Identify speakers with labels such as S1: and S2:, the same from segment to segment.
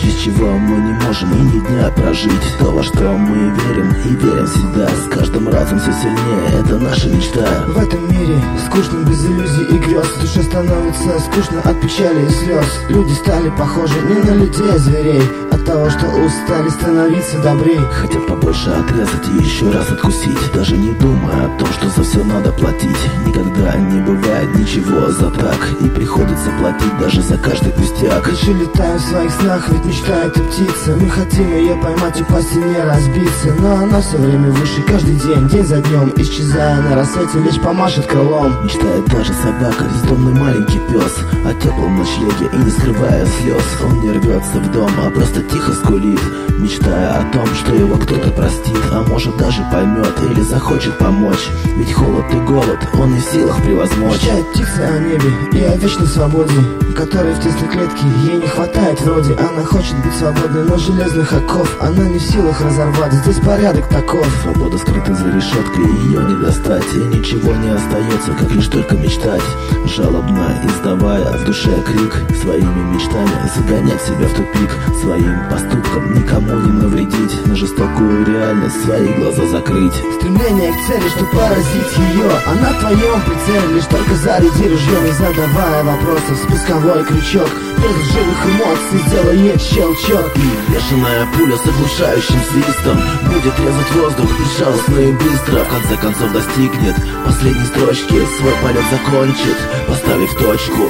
S1: без чего мы не можем и ни дня прожить. То, во что мы верим и верим всегда, с каждым разом все сильнее, это наша мечта.
S2: В этом мире скучным без иллюзий и грез, душе становится скучно от печали и слез. Люди стали похожи не на людей, а зверей, от того, что устали становиться добрей.
S1: Хотят побольше отрезать и еще раз откусить, даже не думая о том, что за все надо платить. Никогда не бывает ничего за так, и приходится платить даже за каждый пустяк.
S2: Дыши летаем в своих снах, ведь мечтает и птица. Мы хотим ее поймать, упасть и не разбиться, но она все время выше каждый день, день за днем, исчезая на рассвете, лишь помашет крылом.
S1: Мечтает даже собака, бездомный маленький пес, о теплом ночлеге и не скрывая слез. Он не рвется в дом, а просто тихо скулит, мечтая о том, что его кто-то простит, а может даже поймет или захочет помочь. Ведь холод и голод он не в силах превозмочь.
S2: Мечтает птица о небе и о вечной свободе, которой в тесной клетке ей не хватает вроде. Она хочет быть свободной, но железных оков она не в силах разорвать, здесь порядок таков.
S1: Свобода скрыта за решеткой, ее не достать, и ничего не остается, как лишь только мечтать. Жалобно издавая в душе крик, своими мечтами загонять себя в тупик, своим поступком никому не навредить, на жестокую реальность свои глаза закрыть.
S2: Стремление к цели, что поразить ее, она в твоем прицеле, лишь только заряди ружье, не задавая вопросов, спусковой крючок, без живых эмоций сделает щелчок.
S1: И бешеная пуля с оглушающим свистом будет резать воздух безжалостно и быстро, в конце концов достигнет последней строчки, свой полет закончит, поставив точку.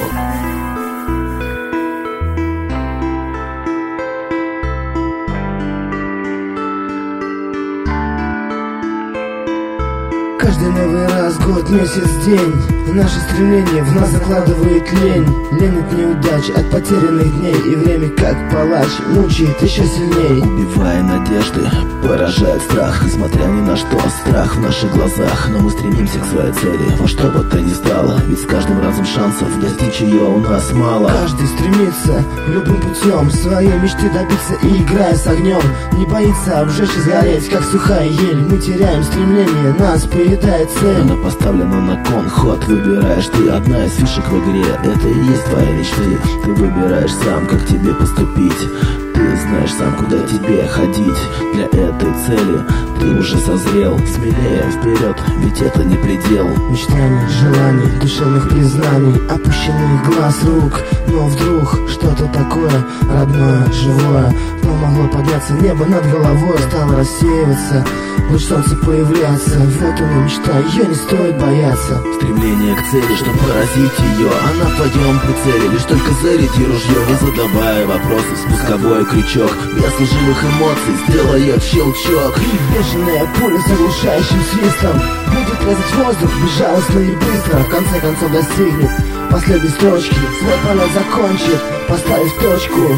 S2: Каждый новый раз, год, месяц, день, наше стремление в нас закладывает лень. Лень от неудач, от потерянных дней, и время как палач мучает еще сильней.
S1: Убивая надежды, поражает страх, несмотря ни на что, страх в наших глазах. Но мы стремимся к своей цели, во что бы то ни стало, ведь с каждым разом шансов достичь ее у нас мало.
S2: Каждый стремится любым путем своей мечты добиться, и играя с огнем, не боится обжечь и сгореть, как сухая ель. Мы теряем стремление, нас поедает цель.
S1: Она поставлена на кон, ход выбираешь ты, одна из фишек в игре, это и есть твоя мечты. Ты выбираешь сам, как тебе поступить, ты знаешь сам, куда тебе ходить. Для этой цели ты уже созрел, смелее вперед, ведь это не предел.
S2: Мечтаний, желаний, душевных признаний, опущенных глаз, рук. Но вдруг что-то такое родное, живое помогло подняться, небо над головой стало рассеиваться, луч солнца появляться. Вот она мечта, ее не стоит бояться.
S1: Стремление к цели, чтобы поразить ее, она в твоем прицеле, лишь только заряди ружье, не задавая вопросов, спусковой крючок, без лживых эмоций сделает щелчок.
S2: И бешеная пуля с оглушающим свистом будет резать воздух безжалостно и быстро, в конце концов достигнет последней строчки, свой полет закончит, поставив точку.